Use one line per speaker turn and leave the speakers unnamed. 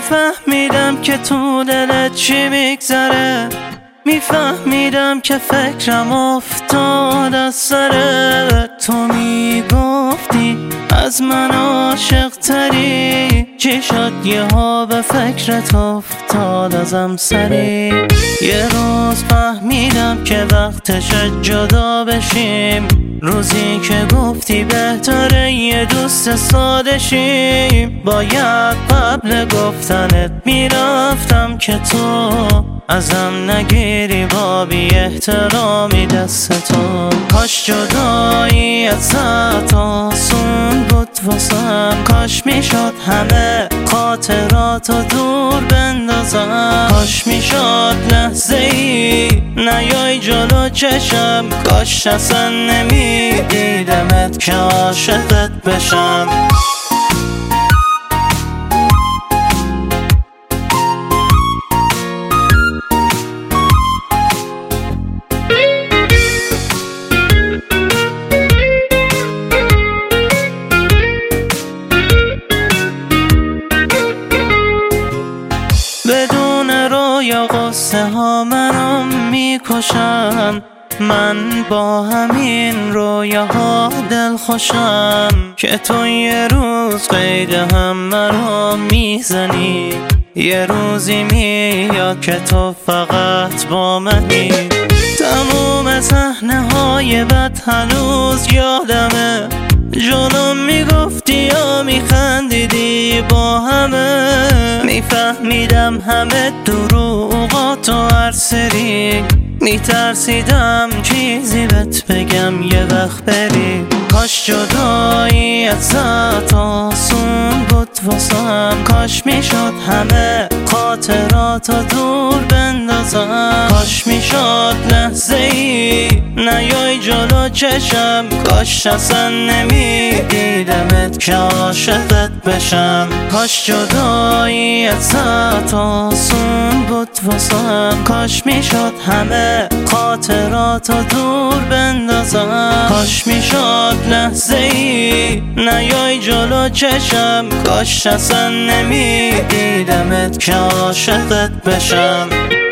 میفهمیدم که تو دلت چی میگذره، میفهمیدم که فکرم افتاد از سرت. تو میگفتی از من عاشق تری، چی شد یه ها به فکرت افتاد ازم سری. یه روز فهمیدم که وقتش جدا بشیم، روزی که گفتی بهتره یه دوست ساده شیم. باید قبل گفتنت میرفتم که تو ازم نگیری با بی احترامی دستتو. کاش جدایی ازت آسون بود واسم، کاش میشد همه خاطراتو دور بندازم. کاش میشد لحظه ای نیای جلو چشم، کاش اصلا نمیدیدمت که عاشقت بشم. بدون رویا قصه ها منو میکشن، من با همین رویاها دل خوشم. که تو یه روز قید هم منو میزنی، یه روزی میاد که تو فقط با منی. تموم صحنه های بد هنوز یادمه، جلوم میگفتی یا میخندیدی با همه. میفهمیدم همه دروغاتو هر سری، میترسیدم چیزی بهت بگم یه وقت بری. کاش جدایی ازت آسون بود واسم، کاش میشد همه خاطراتو دور بندازم. کاش میشد لحظه ای نیای جلو چشم، کاش اصلا نمیدیدمت که عاشقت بشم. کاش جدایی ازت آسون بود واسم، کاش میشد همه خاطراتو دور بندازم. کاش میشد لحظه ای نیای جلو چشم، کاش اصلا نمیدیدمت که عاشقت بشم.